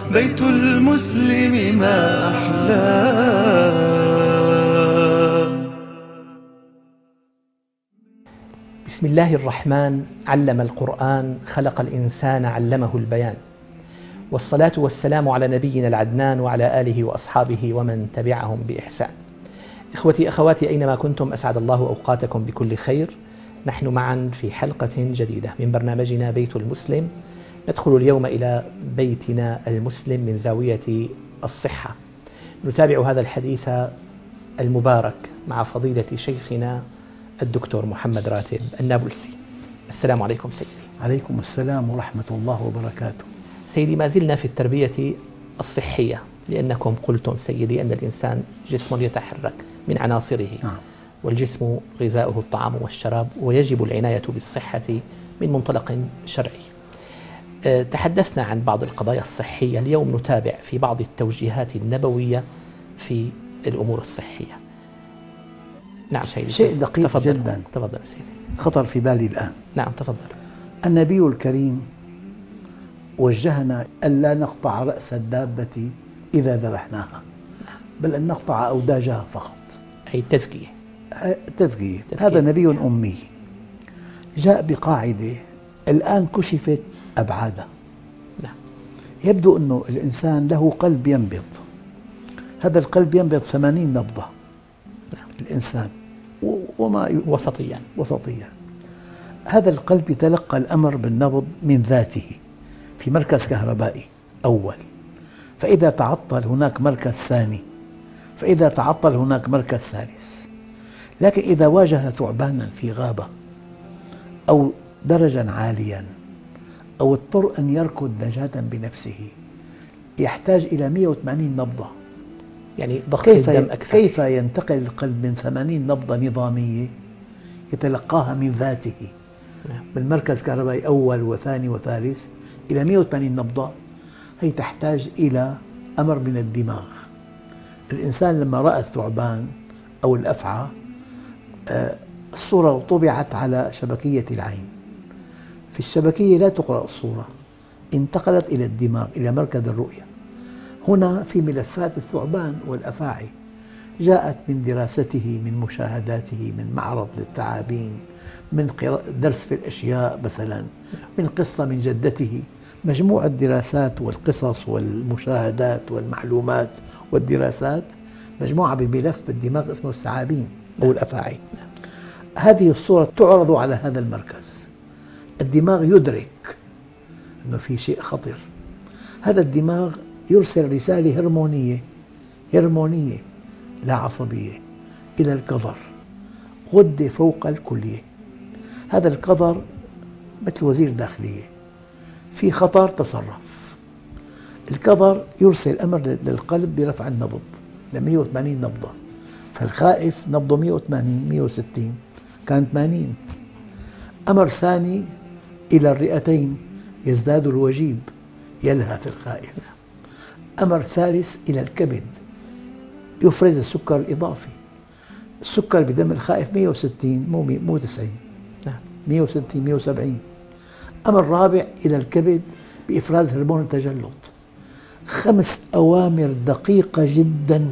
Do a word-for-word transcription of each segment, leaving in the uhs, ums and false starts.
بيت المسلم ما أحلاه. بسم الله الرحمن. علم القرآن، خلق الإنسان، علمه البيان، والصلاة والسلام على نبينا العدنان وعلى آله وأصحابه ومن تبعهم بإحسان. إخوتي أخواتي أينما كنتم، أسعد الله أوقاتكم بكل خير. نحن معا في حلقة جديدة من برنامجنا بيت المسلم. ندخل اليوم إلى بيتنا المسلم من زاوية الصحة، نتابع هذا الحديث المبارك مع فضيلة شيخنا الدكتور محمد راتب النابلسي. السلام عليكم سيدي. عليكم السلام ورحمة الله وبركاته. سيدي، ما زلنا في التربية الصحية، لأنكم قلتم سيدي أن الإنسان جسم يتحرك من عناصره، نعم. والجسم غذاؤه الطعام والشراب، ويجب العناية بالصحة من منطلق شرعي. تحدثنا عن بعض القضايا الصحية، اليوم نتابع في بعض التوجيهات النبوية في الأمور الصحية. نعم سيدي. شيء دقيق تفضل. جدا تفضل سيدي. خطر في بالي الآن. نعم تفضل. النبي الكريم وجهنا ألا نقطع رأس الدابة إذا ذبحناها، بل أن نقطع أوداجها فقط، أي التذكية. تذكية. هذا نبي أمي جاء بقاعدة الآن كشفت أبعادها. نعم. يبدو أن الإنسان له قلب ينبض، هذا القلب ينبض ثمانين نبضة. نعم. الإنسان وما ي... وسطيا وسطيا. هذا القلب يتلقى الأمر بالنبض من ذاته في مركز كهربائي أول، فإذا تعطل هناك مركز ثاني، فإذا تعطل هناك مركز ثالث. لكن إذا واجه ثعبانا في غابة أو درجا عاليا أو اضطر أن يركض نجاة بنفسه يحتاج إلى مئة وثمانين نبضة. يعني ضغط كيف الدم أكثر. كيف ينتقل القلب من ثمانين نبضة نظامية يتلقاها من ذاته من مركز كهربائي أول وثاني وثالث إلى مئة وثمانين نبضة؟ هي تحتاج إلى أمر من الدماغ. الإنسان لما رأى الثعبان أو الأفعى، الصورة طبعت على شبكية العين، في الشبكية لا تقرأ الصورة، انتقلت إلى الدماغ إلى مركز الرؤية. هنا في ملفات الثعبان والأفاعي جاءت من دراسته، من مشاهداته، من معرض للتعابين، من درس في الأشياء مثلا، من قصة من جدته. مجموعة الدراسات والقصص والمشاهدات والمعلومات والدراسات مجموعة بملف بالدماغ اسمه الثعابين أو الأفاعي. هذه الصورة تعرض على هذا المركز، الدماغ يدرك أنه في شيء خطر. هذا الدماغ يرسل رسالة هرمونية هرمونية لا عصبية إلى الكظر، غدة فوق الكلية. هذا الكظر مثل وزير داخلية، في خطر تصرف. الكظر يرسل أمر للقلب برفع النبض ل مئة وثمانين نبضة، فالخائف نبضه مئة وثمانين مئة وستين، كان ثمانين. أمر ثاني إلى الرئتين يزداد الوجيب، يلهث الخائف. أمر ثالث إلى الكبد، يفرز السكر الإضافي. السكر بدم الخائف مئة وستين مو مو تسعين، مئة وستين مئة وسبعين. أمر رابع إلى الكبد بإفراز هرمون التجلط. خمس أوامر دقيقة جدا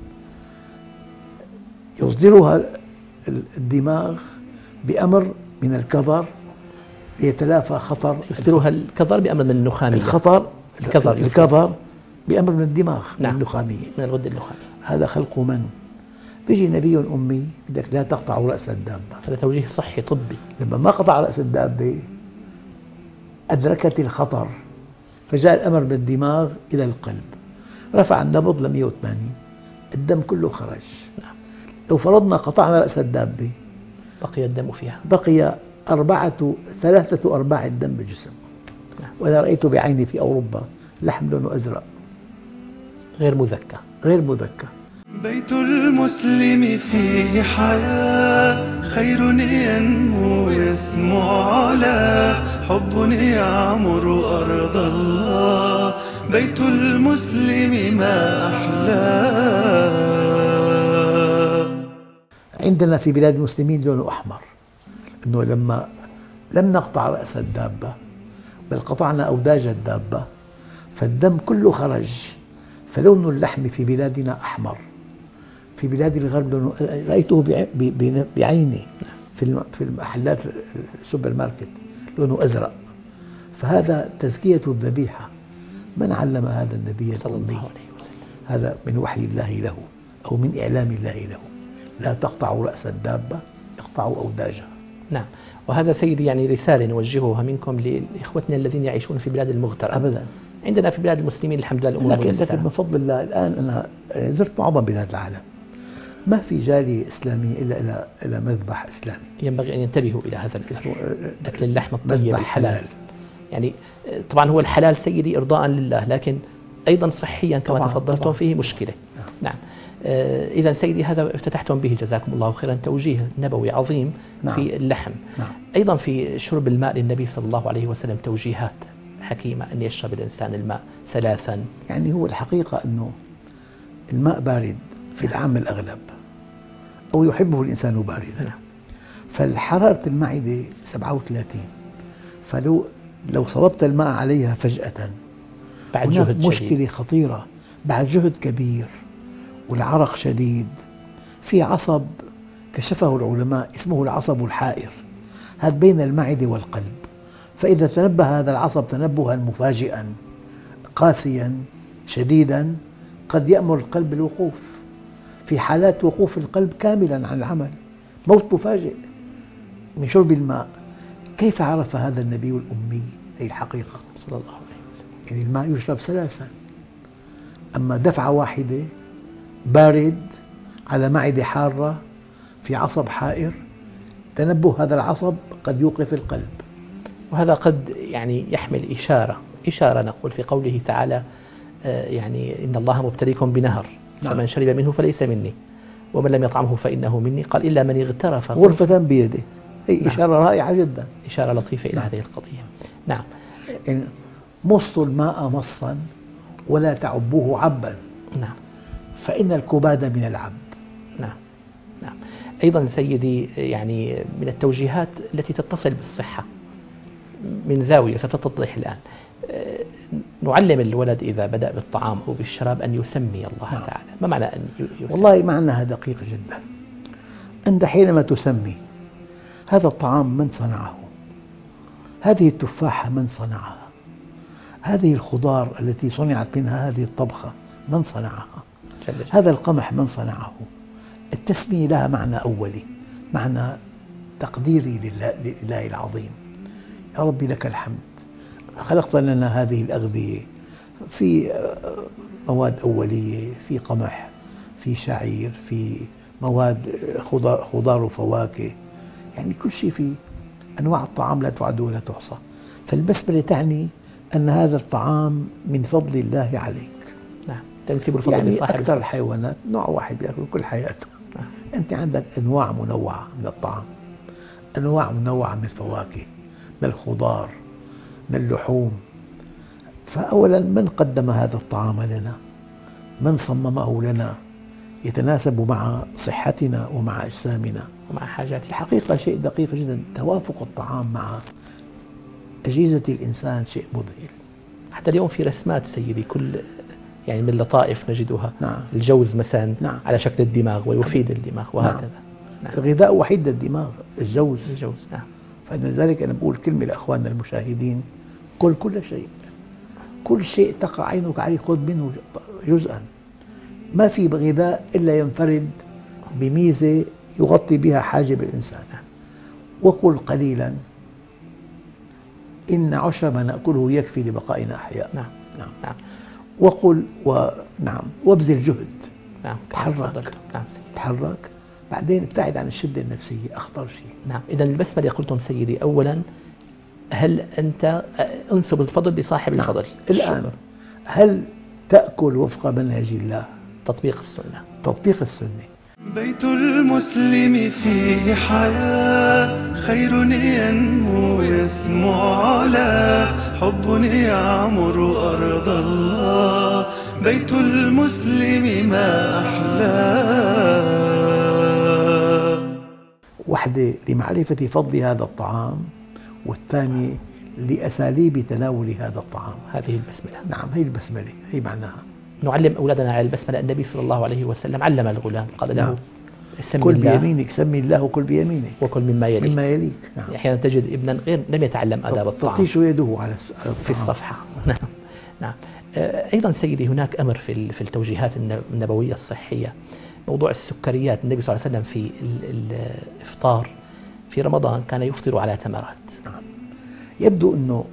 يصدرها الدماغ بأمر من الكظر ليتلافى خطر. يصدرها الكظر بأمر من النخامية. الخطر الكظر الكظر بأمر من الدماغ. نعم. من النخامية، من الغدة النخامية. هذا خلق من؟ بيجي نبي أمي بدك لا تقطع رأس الدابة. هذا توجيه صحي طبي. لما ما قطع رأس الدابة أدركت الخطر، فجاء الأمر بالدماغ إلى القلب، رفع النبض ل مئة وثمانين، الدم كله خرج. نعم. لو فرضنا قطعنا رأس الدابة بقي الدم فيها، بقي أربعة ثلاثة أرباع الدم بالجسم. نعم. وأنا رأيت بعيني في أوروبا لحم لونه أزرق غير مذكى غير مذكى. بيت المسلم فيه حياة، خير ينمو يسمو على، حب يعمر أرض الله، بيت المسلم ما أحلاه. عندنا في بلاد المسلمين لونه أحمر، أنه لما لم نقطع رأس الدابة بل قطعنا أوداج الدابة، فالدم كله خرج، فلون اللحم في بلادنا أحمر، في بلاد الغرب لونه رأيته بعيني في المحلات السوبر ماركت لونه أزرق. فهذا تزكية الذبيحة. من علم هذا النبي صلى الله عليه وسلم؟ هذا من وحي الله له أو من إعلام الله له. لا تقطعوا رأس الدابة، اقطعوا أوداجها. نعم. وهذا سيدي يعني رسالة نوجهها منكم لإخوتنا الذين يعيشون في بلاد المغترب. أبدا. عندنا في بلاد المسلمين الحمد لله الأمور لكن, لكن من فضل الله الآن أنا زرت معظم بلاد العالم، ما في جالية إسلامية إلا إلى إلى مذبح إسلامي. ينبغي أن ينتبهوا إلى هذا الأمر، أكل اللحم الطيب مذبح الحلال. حلال. يعني طبعا هو الحلال سيدي إرضاء لله، لكن أيضا صحيا كما طبعاً تفضلتم طبعاً. فيه مشكلة. نعم, نعم. آه إذا سيدي هذا افتتحتم به جزاكم الله خيرا توجيه نبوي عظيم. نعم. في اللحم. نعم. أيضا في شرب الماء للنبي صلى الله عليه وسلم توجيهات حكيمة أن يشرب الإنسان الماء ثلاثا. يعني هو الحقيقة أنه الماء بارد في العام الأغلب، أو يحبه الإنسان باردا. نعم. فالحرارة المعدة سبعة وثلاثين، فلو لو صببت الماء عليها فجأة بعد هناك جهد مشكلة شديد. خطيرة بعد جهد كبير والعرق شديد. في عصب كشفه العلماء اسمه العصب الحائر، هذا بين المعدة والقلب، فإذا تنبه هذا العصب تنبها مفاجئا قاسيا شديدا قد يأمر القلب بالوقوف، في حالات وقوف القلب كاملا عن العمل، موت مفاجئ من شرب الماء. كيف عرف هذا النبي الأمي هذه الحقيقة صلى الله عليه وسلم؟ يعني الماء يشرب ثلاثا، أما دفعة واحدة بارد على معدة حارة في عصب حائر، تنبه هذا العصب قد يوقف القلب. وهذا قد يعني يحمل إشارة إشارة نقول في قوله تعالى يعني إن الله مبتليكم بنهر فمن شرب منه فليس مني ومن لم يطعمه فإنه مني، قال إلا من اغترف غرفة بيده. هي نعم. إشارة رائعة جدا، إشارة لطيفة إلى نعم. هذه القضية. نعم. يعني مصوا الماء مصا ولا تعبوه عبا، نعم. فإن الكباد من العب. نعم. نعم. أيضا سيدي يعني من التوجيهات التي تتصل بالصحة من زاوية ستتضح الآن، نعلم الولد إذا بدأ بالطعام أو بالشراب أن يسمي الله نعم. تعالى. ما معنى أن يسمي؟ والله معناها دقيق جدا. أنت حينما تسمي هذا الطعام من صنعه، هذه التفاحة من صنعها، هذه الخضار التي صنعت منها هذه الطبخة من صنعها، هذا القمح من صنعه. التسمية لها معنى أولي، معنى تقديري لله, لله العظيم. يا ربي لك الحمد، خلقت لنا هذه الأغذية في مواد أولية، في قمح، في شعير، في مواد خضار, خضار وفواكه، يعني كل شيء في أنواع الطعام لا تعد ولا تحصى. فالبسملة تعني أن هذا الطعام من فضل الله عليك. نعم. تنسب الفضل يعني لصاحب أكثر الحيوانات نوع واحد يأكل كل حياته. نعم. أنت عندك أنواع منوعة من الطعام، أنواع منوعة من الفواكه، من الخضار، من اللحوم. فأولا من قدم هذا الطعام لنا؟ من صممه لنا يتناسب مع صحتنا ومع أجسامنا ومع حاجاتنا؟ الحقيقة شيء دقيق جدا. توافق الطعام مع أجهزة الإنسان شيء مذهل. حتى اليوم في رسمات سيدي كل يعني من لطائف نجدها. نعم. الجوز مثلا نعم. على شكل الدماغ ويفيد الدماغ وهكذا. نعم. نعم. الغذاء وحيد الدماغ الجوز. الجوز. نعم. فلذلك أنا بقول كلمة لأخواننا المشاهدين: كل كل شيء، كل شيء تقع عينك عليه خذ منه جزءا. ما في غذاء إلا ينفرد بميزة يغطي بها حاجة الإنسان. وكل قليلا إن عشر ما نأكله يكفي لبقائنا أحياء. نعم. نعم. نعم. وقل ونعم وابذل جهد. نعم. تحرك. نعم. تحرك. بعدين ابتعد عن الشدة النفسية، أخطر شيء. نعم. إذا البسملة قلتم سيدي أولا هل أنت أنسب الفضل لصاحب نعم. الفضل؟ الآن هل تأكل وفق منهج الله؟ تطبيق السنة. تطبيق السنة. بيت المسلم فيه حياة، خير ينمو يسمو على، حب يعمر أرض الله، بيت المسلم ما أحلاه. واحدة لمعرفة فضل هذا الطعام، والثانية لأساليب تناول هذا الطعام. هذه البسملة. نعم، هي البسملة، هي معناها. نعلم أولادنا على البسملة. النبي صلى الله عليه وسلم علم الغلام، قال له نعم. سمي كل الله بيمينك، سمي الله وكل بيمينك وكل مما يليك. مما يليك. نعم. أحيانا تجد ابنا غير لم يتعلم آداب الطعام، تطيش يده على في الصفحة. نعم. نعم. أيضا سيدي هناك أمر في في التوجيهات النبوية الصحية، موضوع السكريات. النبي صلى الله عليه وسلم في الإفطار في رمضان كان يفطر على تمرات. نعم. يبدو أنه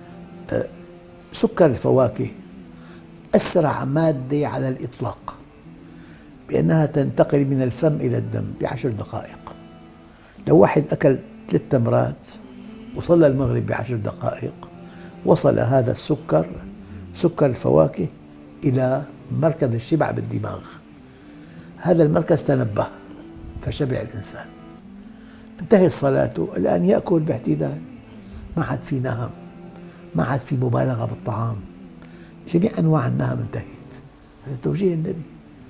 سكر الفواكه أسرع مادة على الإطلاق، بأنها تنتقل من الفم إلى الدم بعشر دقائق. لو واحد أكل ثلاث تمرات وصلى المغرب بعشر دقائق، وصل هذا السكر، سكر الفواكه، إلى مركز الشبع بالدماغ. هذا المركز تنبه فشبع الإنسان، انتهت صلاته، الآن يأكل باعتدال، ما عاد في نهم، ما عاد في مبالغة بالطعام، جميع أنواع النهم انتهت. هذا توجيه النبي.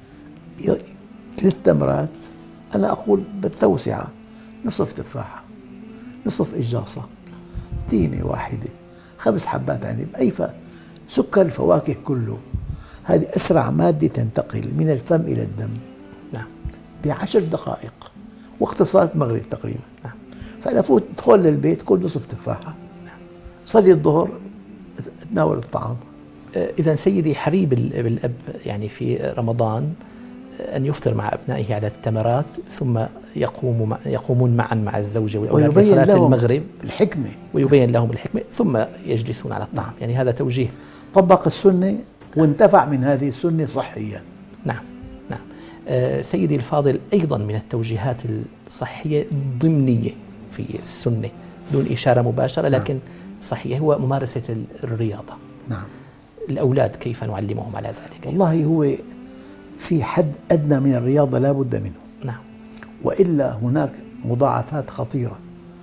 ثلاث تمرات، أنا أقول بالتوسعة نصف تفاحة، نصف إجاصة، تينة واحدة، خمس حبات عنب، أي ف... سكر الفواكه كله، هذه أسرع مادة تنتقل من الفم إلى الدم. نعم. بعشر دقائق، وقت صلاة المغرب تقريبا. نعم. فأنا فوت ادخل للبيت كل نصف تفاحة، صلي الظهر، تناول الطعام. إذا سيدي حري بالأب يعني في رمضان أن يفطر مع أبنائه على التمرات، ثم يقوم يقومون معا مع الزوجة والأولاد لصلاة المغرب الحكمة، ويبين لهم الحكمة، ثم يجلسون على الطعام. يعني هذا توجيه طبق السنة وانتفع من هذه السنة صحيا. نعم. نعم. أه سيدي الفاضل، أيضا من التوجيهات الصحية ضمنية في السنة دون إشارة مباشرة لكن صحية، هو ممارسة الرياضة. نعم. الأولاد كيف نعلمهم على ذلك؟ والله هو في حد أدنى من الرياضة لا بد منه. نعم. وإلا هناك مضاعفات خطيرة.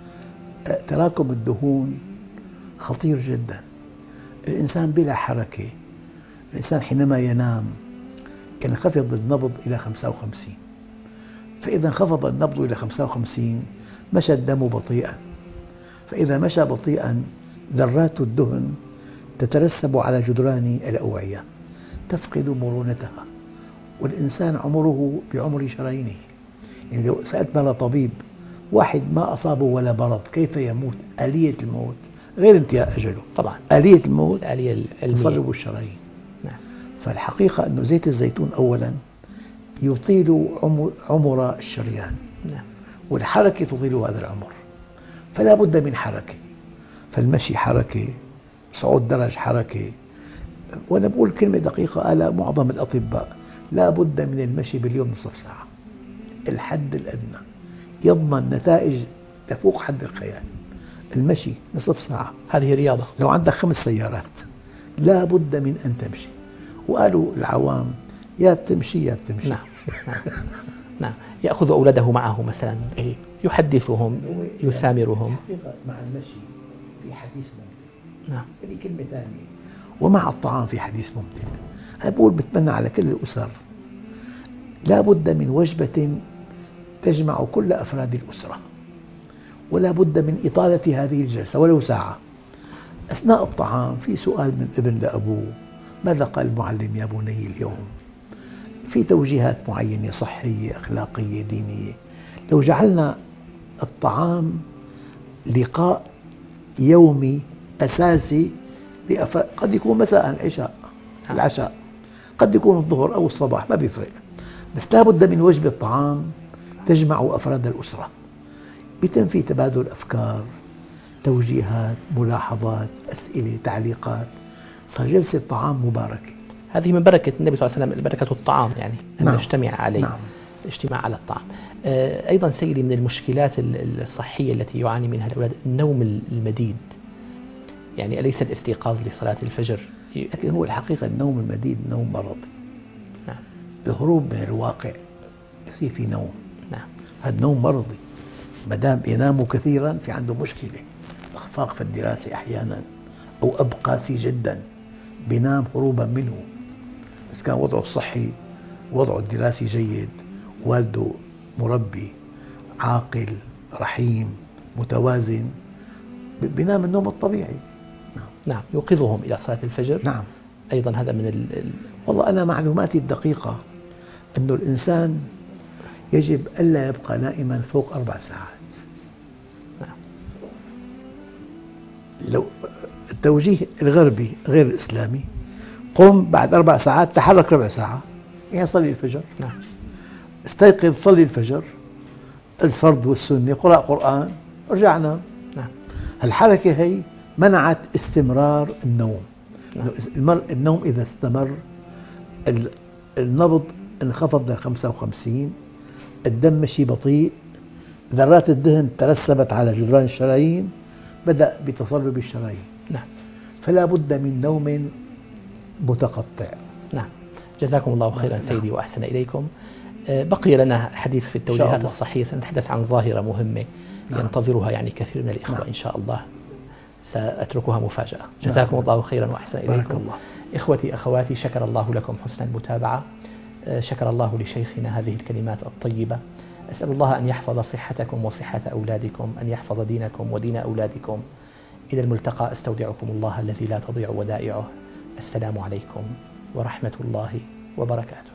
تراكم الدهون خطير جدا. الإنسان بلا حركة، الإنسان حينما ينام ينخفض النبض إلى خمسة وخمسين، فإذا انخفض النبض إلى خمسة وخمسين مشى الدم بطيئا، فإذا مشى بطيئا ذرات الدهن تترسب على جدران الأوعية، تفقد مرونتها، والإنسان عمره بعمر شرايينه. يعني لو سألت مرة طبيب، واحد ما أصابه ولا مرض كيف يموت؟ آلية الموت غير انتهاء أجله طبعا، آلية الموت الآلية تصلب الشرايين. نعم. فالحقيقة أن زيت الزيتون أولا يطيل عمر الشريان. نعم. والحركة تطيل هذا العمر، فلا بد من حركة. فالمشي حركة، صعود درج حركة. وأنا بقول كلمة دقيقة قالها معظم الأطباء، لا بد من المشي باليوم نصف ساعة، الحد الأدنى يضمن نتائج تفوق حد الخيال. المشي نصف ساعة، هذه رياضة. لو عندك خمس سيارات لا بد من أن تمشي. وقالوا العوام يا بتمشي يا بتمشي. نعم. نعم. يأخذ أولاده معه مثلا، يحدثهم، يسامرهم. مع المشي في حديث ممتع. نعم. هذه كلمة ثانية. ومع الطعام في حديث ممتع. أنا بقول بتمنى على كل الأسر لا بد من وجبة تجمع كل أفراد الأسرة، ولا بد من إطالة هذه الجلسة ولو ساعة. أثناء الطعام في سؤال من ابن لأبوه، ماذا قال المعلم يا بني اليوم؟ في توجيهات معينة صحية أخلاقية دينية. لو جعلنا الطعام لقاء يومي أساسي، قد يكون مساء العشاء العشاء، قد يكون الظهر أو الصباح، ما بيفرق، بس لا بد من وجبة طعام تجمع أفراد الأسرة، بيتم فيه تبادل أفكار، توجيهات، ملاحظات، أسئلة، تعليقات، صار جلسة طعام مباركة. هذه من بركة النبي صلى الله عليه وسلم، بركة الطعام، يعني أن نعم. نجتمع عليه. نعم. الاجتماع على الطعام. أيضا سيدي من المشكلات الصحية التي يعاني منها الأولاد النوم المديد، يعني أليس الاستيقاظ لصلاة الفجر؟ لكن هو الحقيقة النوم المديد نوم مرضي. نعم. الهروب من الواقع يصير في نوم. نعم. هذا نوم مرضي. ما دام ينام كثيرا في عنده مشكلة، إخفاق في الدراسة أحيانا، أو أب قاسي جدا بينام هروبا منه. بس كان وضعه الصحي وضعه الدراسي جيد، والده مربي عاقل رحيم متوازن، بينام النوم الطبيعي. نعم، يوقظهم إلى صلاة الفجر. نعم. أيضا هذا من ال... ال... والله أنا معلوماتي الدقيقة أن الإنسان يجب ألا يبقى نائما فوق أربع ساعات. نعم. لو التوجيه الغربي غير الإسلامي، قم بعد أربع ساعات تحرك ربع ساعة، يعني صلي الفجر. نعم. استيقظ صلي الفجر، الفرض والسنة، قرأ قرآن، رجعنا. نعم. الحركة هي منعت استمرار النوم. نعم. النوم إذا استمر النبض انخفض ل خمسة وخمسين، الدم مشي بطيء، ذرات الدهن ترسبت على جدران الشرايين، بدأ بتصلب الشرايين. نعم. فلا بد من نوم متقطع. نعم. جزاكم الله خيرا سيدي وأحسن إليكم. بقي لنا حديث في التوجيهات الصحيحة، سنتحدث عن ظاهرة مهمة نعم. ينتظرها يعني كثير من الإخوة نعم. إن شاء الله، سأتركها مفاجأة. جزاكم نعم. الله خيرا وأحسن إليكم. الله. إخوتي أخواتي، شكر الله لكم حسن المتابعة، شكر الله لشيخنا هذه الكلمات الطيبة. أسأل الله أن يحفظ صحتكم وصحة أولادكم، أن يحفظ دينكم ودين أولادكم. إلى الملتقى، أستودعكم الله الذي لا تضيع ودائعه. السلام عليكم ورحمة الله وبركاته.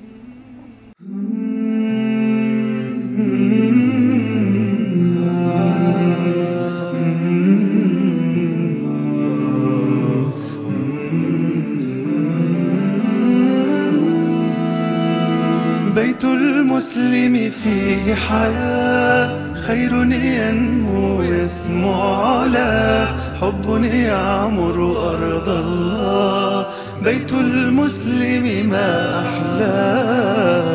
بيت المسلم فيه حياة، خير ينمو يسمو على، حب يعمر أرض الله. بيت المسلم ما أحلاه.